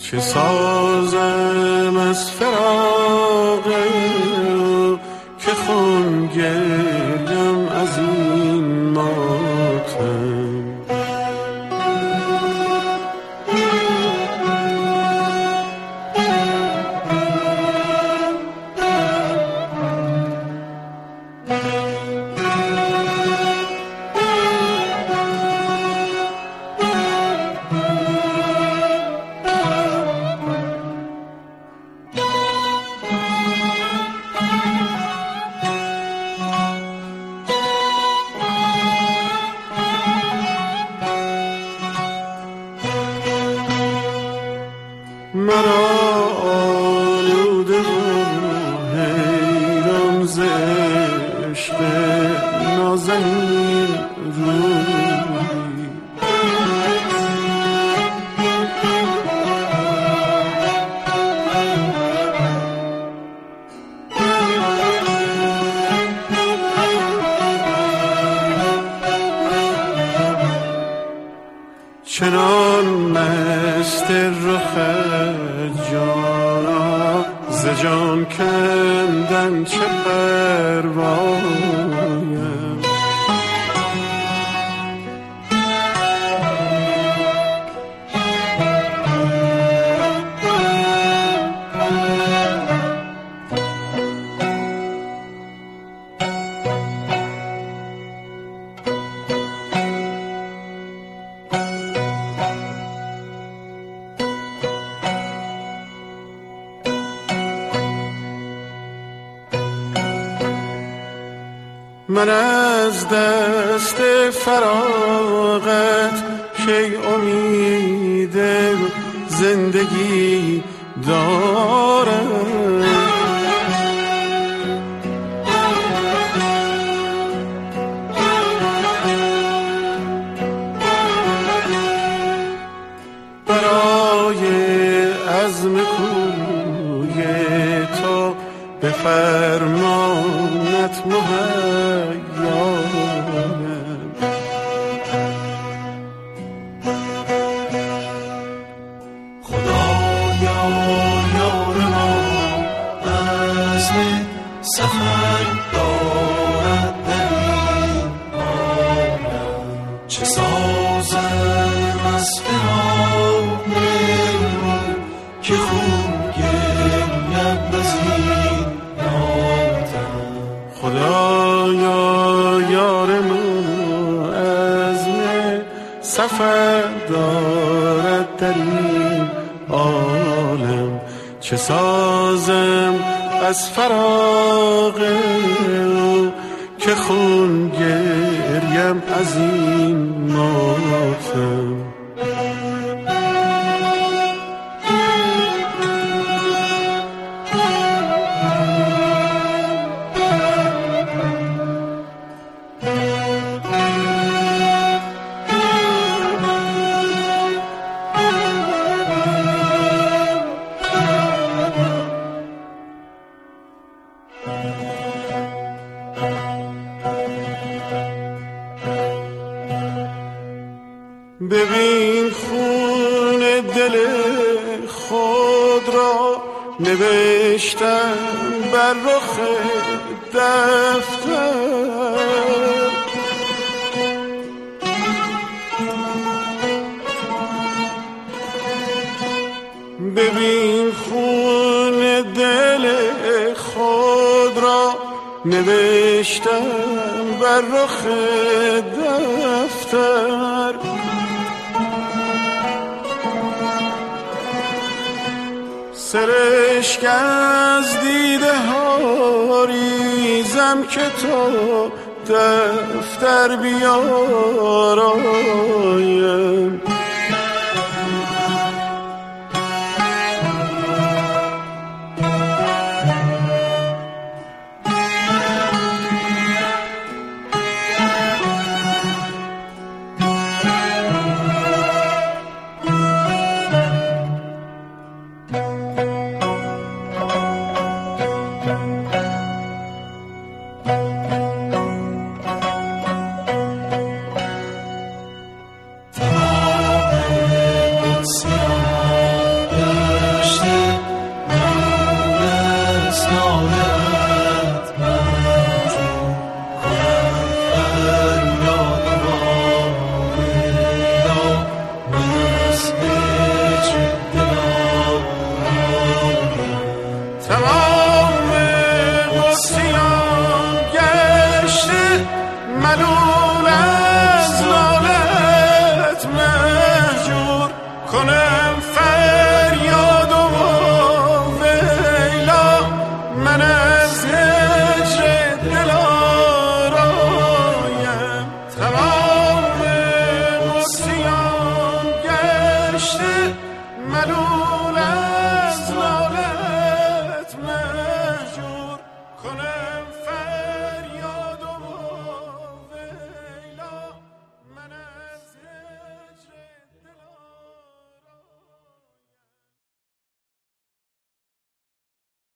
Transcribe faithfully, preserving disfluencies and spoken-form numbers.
چه سازم از فراقه که خون گریم از این ماتم. مرا آلوده و حیران ز عشق نازنین روی، چنان مست رخ جانا ز جان کندن چه پروایم. من از دست فراغت کی امید زندگی دارم. برای عزم کوی تو به فرمانت مهیانم. خدایا یار ما عزم سفر دارد در این عالم. چه سازم از فراق که خون گریم از این ناتم. خدایا یار ما عزم سفر دارد در این عالم. چه سازم از فراق که خون گریم از این ماتم. ببین خون دل خود را نوشتم بر رخ دفتر. ببین خون دل خود را نوشتم بر رخ دفتر. سرشک از دیده ها ریزم که تو دفتر بیارایم. تمام ملول